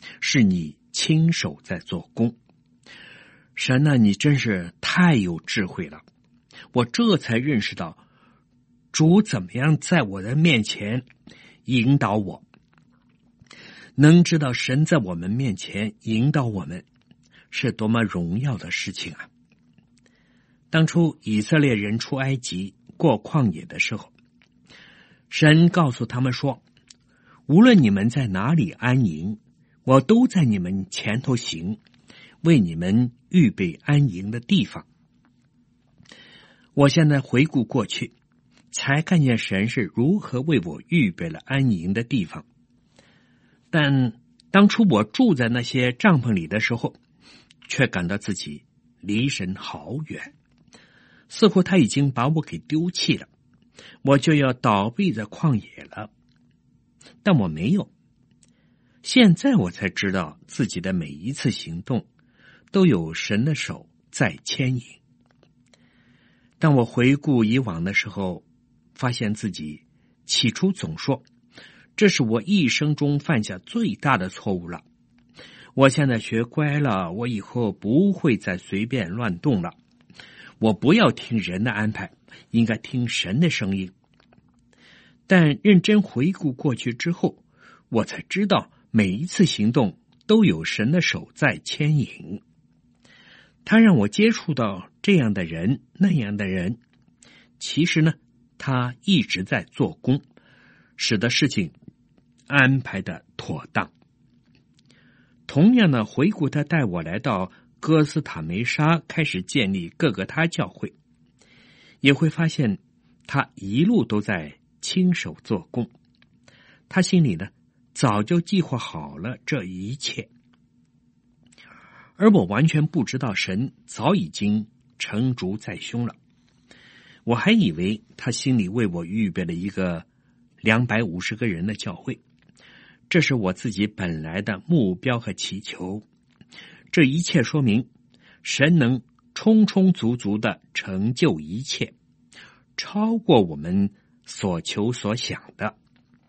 Speaker 1: 是你亲手在做工。神啊，你真是太有智慧了！我这才认识到主怎么样在我的面前引导我。能知道神在我们面前引导我们，是多么荣耀的事情啊！当初以色列人出埃及过旷野的时候，神告诉他们说，无论你们在哪里安营，我都在你们前头行，为你们预备安营的地方。我现在回顾过去，才看见神是如何为我预备了安营的地方。但当初我住在那些帐篷里的时候，却感到自己离神好远，似乎他已经把我给丢弃了，我就要倒闭在旷野了。但我没有，现在我才知道自己的每一次行动都有神的手在牵引。当我回顾以往的时候，发现自己起初总说，这是我一生中犯下最大的错误了。我现在学乖了，我以后不会再随便乱动了。我不要听人的安排，应该听神的声音。但认真回顾过去之后，我才知道每一次行动都有神的手在牵引。他让我接触到这样的人，那样的人，其实呢，他一直在做工，使得事情安排的妥当。同样的，回顾他带我来到哥斯塔梅沙，开始建立各个他教会，也会发现他一路都在亲手做工。他心里呢，早就计划好了这一切，而我完全不知道神早已经成竹在胸了。我还以为他心里为我预备了一个两百五十个人的教会，这是我自己本来的目标和祈求。这一切说明神能充充足足的成就一切，超过我们所求所想的。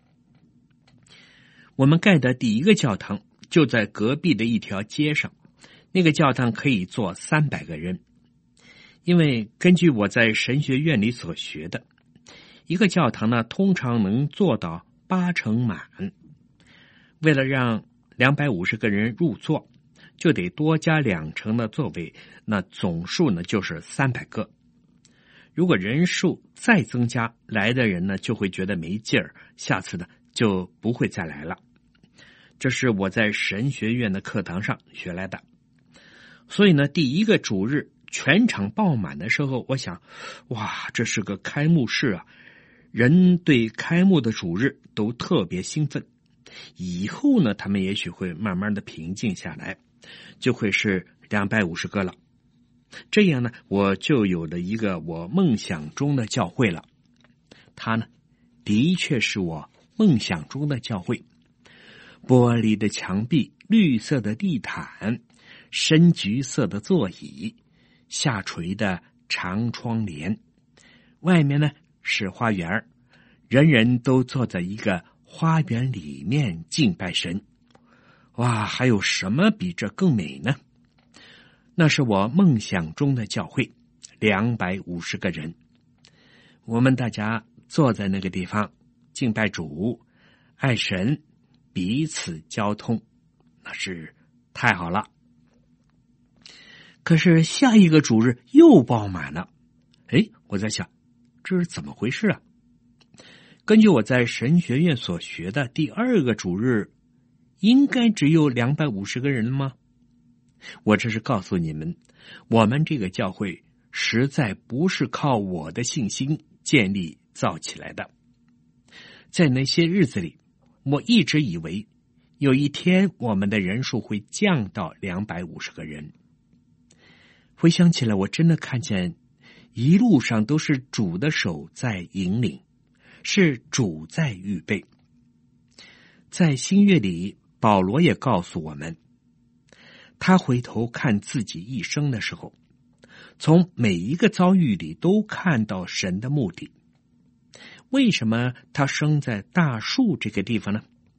Speaker 1: 我们盖的第一个教堂就在隔壁的一条街上，那个教堂可以坐三百个人。因为根据我在神学院里所学的，一个教堂呢通常能做到八成满。为了让两百五十个人入座，就得多加两成的座位，那总数呢就是三百个。如果人数再增加，来的人呢就会觉得没劲儿，下次呢就不会再来了。这是我在神学院的课堂上学来的。所以呢，第一个主日全场爆满的时候，我想，哇，这是个开幕式啊！人对开幕的主日都特别兴奋。以后呢，他们也许会慢慢的平静下来，就会是两百五十个了。这样呢，我就有了一个我梦想中的教会了。它呢，的确是我梦想中的教会。玻璃的墙壁，绿色的地毯，深橘色的座椅，下垂的长窗帘，外面呢是花园，人人都坐在一个花园里面敬拜神。哇，还有什么比这更美呢？那是我梦想中的教会，两百五十个人。我们大家坐在那个地方敬拜主，爱神，彼此交通，那是太好了。可是下一个主日又爆满了。哎，我在想，这是怎么回事啊？根据我在神学院所学的，第二个主日应该只有两百五十个人吗？我这是告诉你们，我们这个教会实在不是靠我的信心建立造起来的。在那些日子里，我一直以为有一天我们的人数会降到两百五十个人。回想起来，我真的看见一路上都是主的手在引领，是主在预备。在新约里，保罗也告诉我们，他回头看自己一生的时候，从每一个遭遇里都看到神的目的。为什么他生在大树这个地方呢？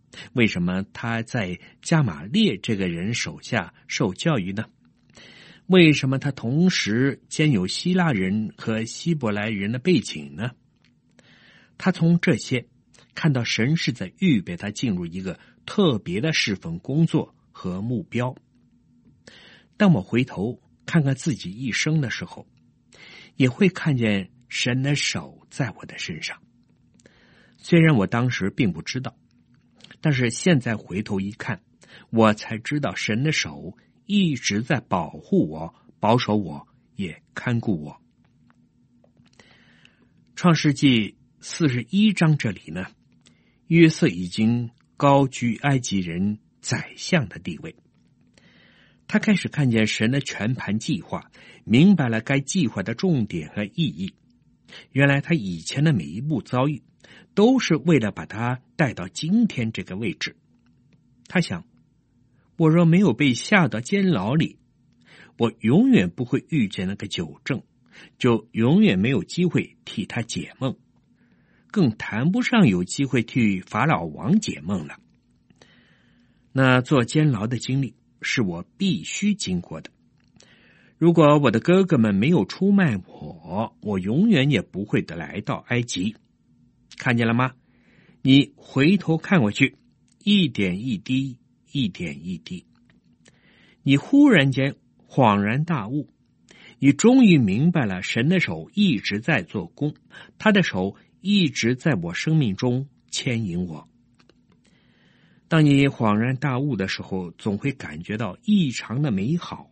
Speaker 1: 为什么他在加玛列这个人手下受教育呢？为什么他同时兼有希腊人和希伯来人的背景呢？他从这些看到神是在预备他进入一个特别的侍奉工作和目标。当我回头看看自己一生的时候，也会看见神的手在我的身上。虽然我当时并不知道，但是现在回头一看，我才知道神的手一直在保护我、保守我，也看顾我。创世纪四十一章这里呢，约瑟已经高居埃及人宰相的地位。他开始看见神的全盘计划，明白了该计划的重点和意义。原来他以前的每一步遭遇都是为了把他带到今天这个位置。他想，我若没有被下到监牢里，我永远不会遇见那个酒政，就永远没有机会替他解梦，更谈不上有机会替法老王解梦了。那做监牢的经历是我必须经过的。如果我的哥哥们没有出卖我，我永远也不会的来到埃及。看见了吗？你回头看过去，一点一滴，一点一滴，你忽然间恍然大悟，你终于明白了神的手一直在做工，他的手一直在我生命中牵引我。当你恍然大悟的时候，总会感觉到异常的美好。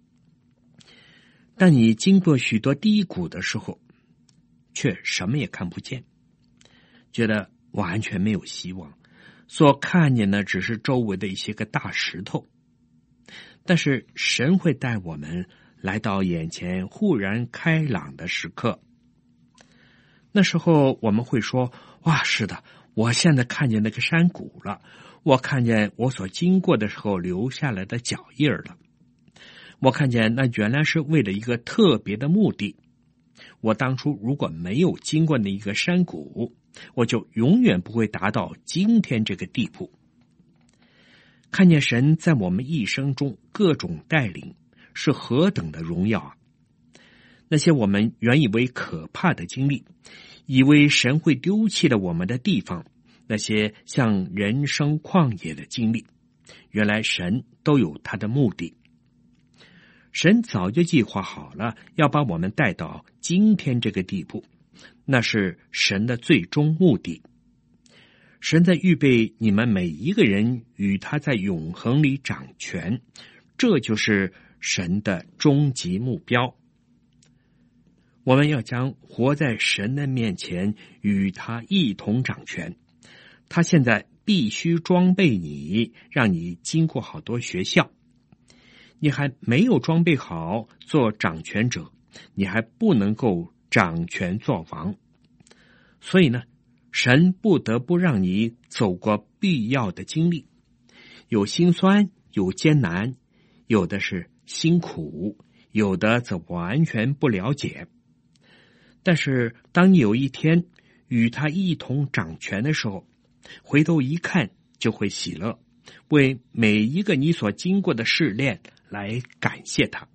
Speaker 1: 但你经过许多低谷的时候，却什么也看不见，觉得完全没有希望，所看见的只是周围的一些个大石头。但是神会带我们来到眼前忽然开朗的时刻。那时候我们会说，哇，是的，我现在看见那个山谷了，我看见我所经过的时候留下来的脚印了，我看见那原来是为了一个特别的目的。我当初如果没有经过那一个山谷，我就永远不会达到今天这个地步。看见神在我们一生中各种带领，是何等的荣耀啊！那些我们原以为可怕的经历，以为神会丢弃了我们的地方，那些像人生旷野的经历，原来神都有他的目的。神早就计划好了，要把我们带到今天这个地步，那是神的最终目的。神在预备你们每一个人与他在永恒里掌权，这就是神的终极目标。我们要将活在神的面前与他一同掌权。他现在必须装备你，让你经过好多学校。你还没有装备好做掌权者，你还不能够掌权做王。所以呢，神不得不让你走过必要的经历，有辛酸，有艰难，有的是辛苦，有的则完全不了解。但是当你有一天与他一同掌权的时候，回头一看就会喜乐，为每一个你所经过的试炼来感谢他。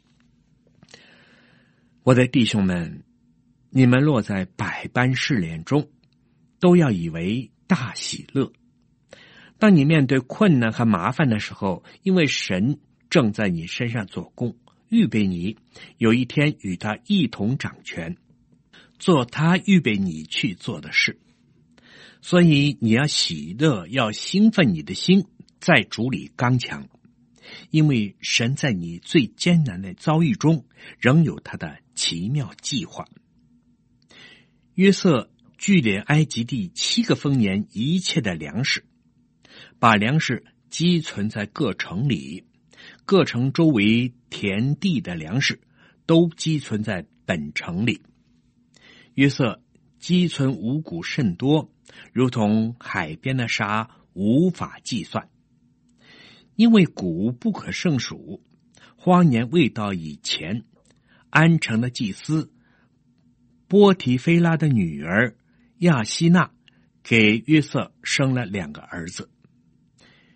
Speaker 1: 我的弟兄们，你们落在百般试炼中，都要以为大喜乐。当你面对困难和麻烦的时候，因为神正在你身上做工，预备你有一天与他一同掌权，做他预备你去做的事。所以你要喜乐，要兴奋你的心，在主里刚强，因为神在你最艰难的遭遇中仍有他的奇妙计划。约瑟聚敛埃及地七个丰年一切的粮食，把粮食积存在各城里，各城周围田地的粮食都积存在本城里。约瑟积存五谷甚多，如同海边的沙，无法计算。因为谷不可胜数，荒年未到以前，安城的祭司波提菲拉的女儿亚希娜给约瑟生了两个儿子。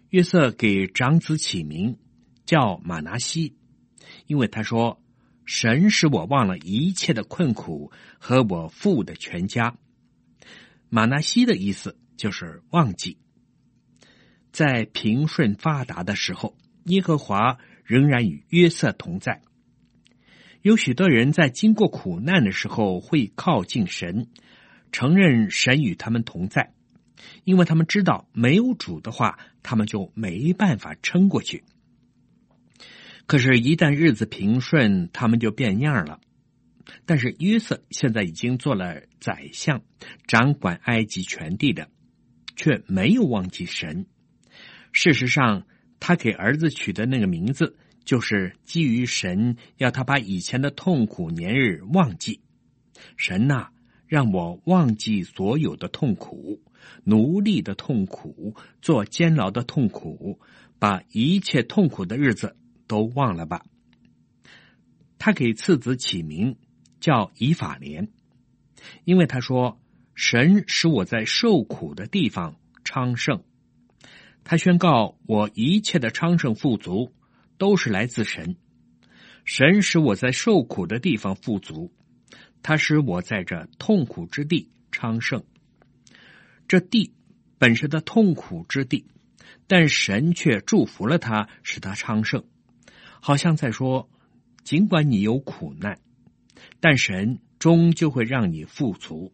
Speaker 1: 约瑟给长子起名叫马拿西，因为他说，神使我忘了一切的困苦和我父的全家。马拿西的意思就是忘记。在平顺发达的时候，耶和华仍然与约瑟同在。有许多人在经过苦难的时候会靠近神，承认神与他们同在，因为他们知道没有主的话，他们就没办法撑过去。可是，一旦日子平顺，他们就变样了。但是约瑟现在已经做了宰相，掌管埃及全地的，却没有忘记神。事实上，他给儿子取的那个名字，就是基于神要他把以前的痛苦年日忘记。神呐、啊，让我忘记所有的痛苦，奴隶的痛苦，做监牢的痛苦，把一切痛苦的日子都忘了吧。他给次子起名叫以法莲，因为他说，神使我在受苦的地方昌盛。他宣告，我一切的昌盛富足都是来自神。神使我在受苦的地方富足，他使我在这痛苦之地昌盛。这地本是的痛苦之地，但神却祝福了他，使他昌盛，好像在说，尽管你有苦难，但神终究会让你富足。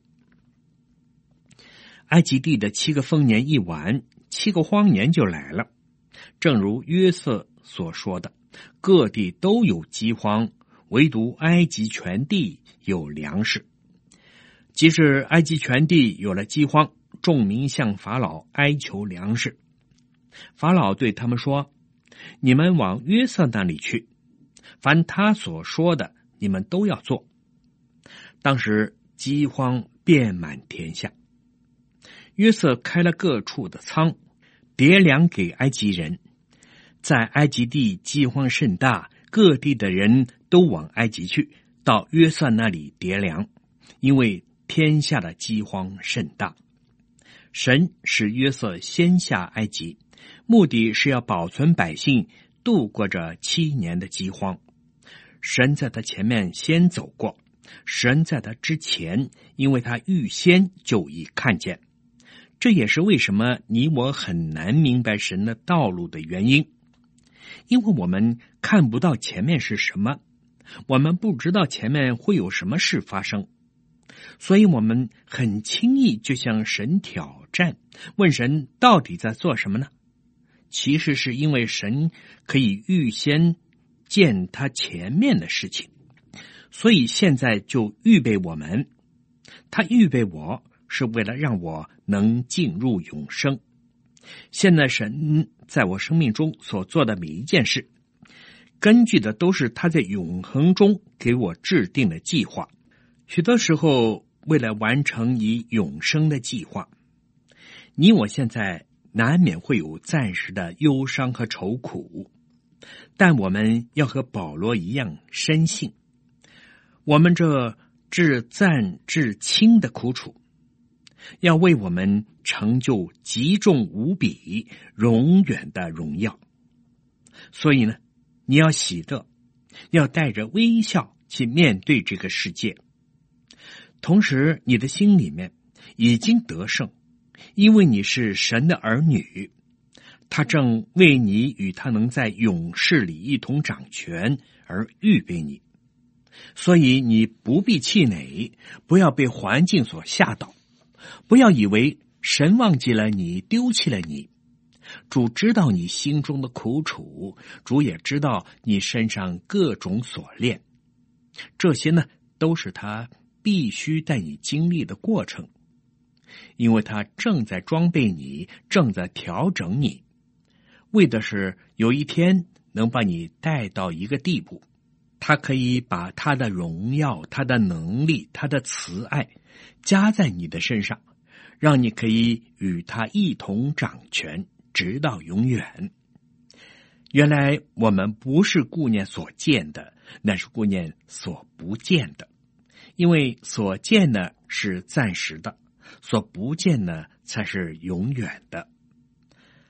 Speaker 1: 埃及地的七个丰年一完，七个荒年就来了。正如约瑟所说的，各地都有饥荒，唯独埃及全地有粮食。即使埃及全地有了饥荒，众民向法老哀求粮食。法老对他们说，你们往约瑟那里去，凡他所说的，你们都要做。当时饥荒遍满天下，约瑟开了各处的仓，牒粮给埃及人。在埃及地饥荒甚大，各地的人都往埃及去，到约瑟那里牒粮，因为天下的饥荒甚大。神使约瑟先下埃及，目的是要保存百姓度过这七年的饥荒。神在他前面先走过，神在他之前，因为他预先就已看见。这也是为什么你我很难明白神的道路的原因，因为我们看不到前面是什么，我们不知道前面会有什么事发生，所以我们很轻易就向神挑战，问神到底在做什么呢？其实是因为神可以预先见他前面的事情，所以现在就预备我们。他预备我是为了让我能进入永生。现在神在我生命中所做的每一件事，根据的都是他在永恒中给我制定的计划。许多时候，为了完成以永生的计划，你我现在难免会有暂时的忧伤和愁苦，但我们要和保罗一样深信，我们这至暂至轻的苦楚，要为我们成就极重无比、永远的荣耀。所以呢，你要喜乐，要带着微笑去面对这个世界。同时，你的心里面已经得胜，因为你是神的儿女，他正为你与他能在永世里一同掌权而预备你。所以你不必气馁，不要被环境所吓倒，不要以为神忘记了你，丢弃了你。主知道你心中的苦楚，主也知道你身上各种锁链，这些呢，都是他必须带你经历的过程，因为他正在装备你，正在调整你，为的是有一天能把你带到一个地步，他可以把他的荣耀、他的能力、他的慈爱加在你的身上，让你可以与他一同掌权，直到永远。原来我们不是顾念所见的，那是顾念所不见的，因为所见的是暂时的，所不见的才是永远的。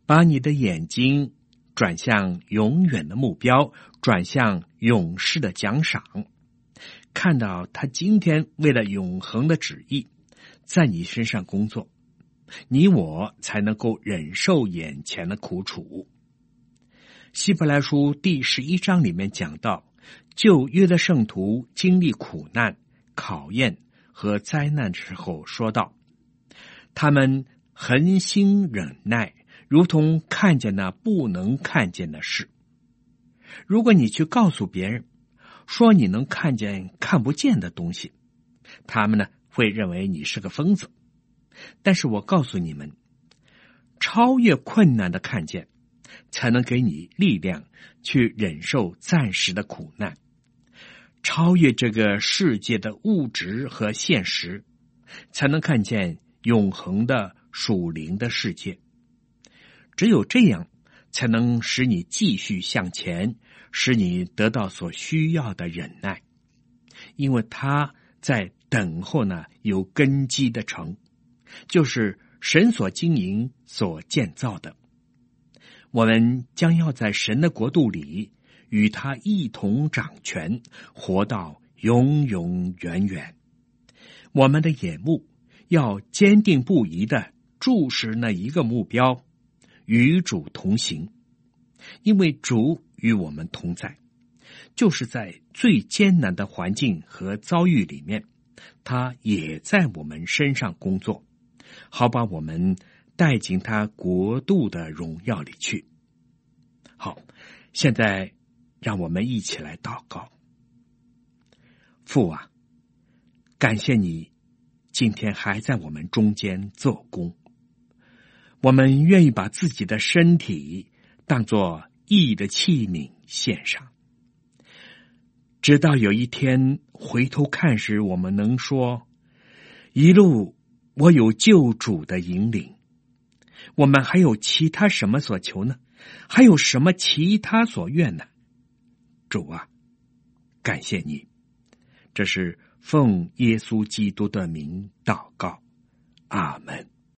Speaker 1: 把你的眼睛转向永远的目标，转向永世的奖赏，看到他今天为了永恒的旨意在你身上工作，你我才能够忍受眼前的苦楚。希伯来书第十一章里面讲到，旧约的圣徒经历苦难、考验和灾难之后，说道，他们恒心忍耐，如同看见那不能看见的事。如果你去告诉别人说你能看见看不见的东西，他们呢会认为你是个疯子。但是我告诉你们，超越困难的看见，才能给你力量去忍受暂时的苦难，超越这个世界的物质和现实，才能看见永恒的属灵的世界。只有这样，才能使你继续向前，使你得到所需要的忍耐，因为他在等候呢有根基的城，就是神所经营所建造的。我们将要在神的国度里与他一同掌权，活到永永远远。我们的眼目要坚定不移地注视那一个目标，与主同行，因为主与我们同在，就是在最艰难的环境和遭遇里面，他也在我们身上工作，好把我们带进他国度的荣耀里去。好，现在让我们一起来祷告。父啊，感谢你今天还在我们中间做工，我们愿意把自己的身体当作义的器皿献上，直到有一天回头看时，我们能说，一路我有救主的引领。我们还有其他什么所求呢？还有什么其他所愿呢？主啊，感谢你。这是奉耶稣基督的名祷告，阿们。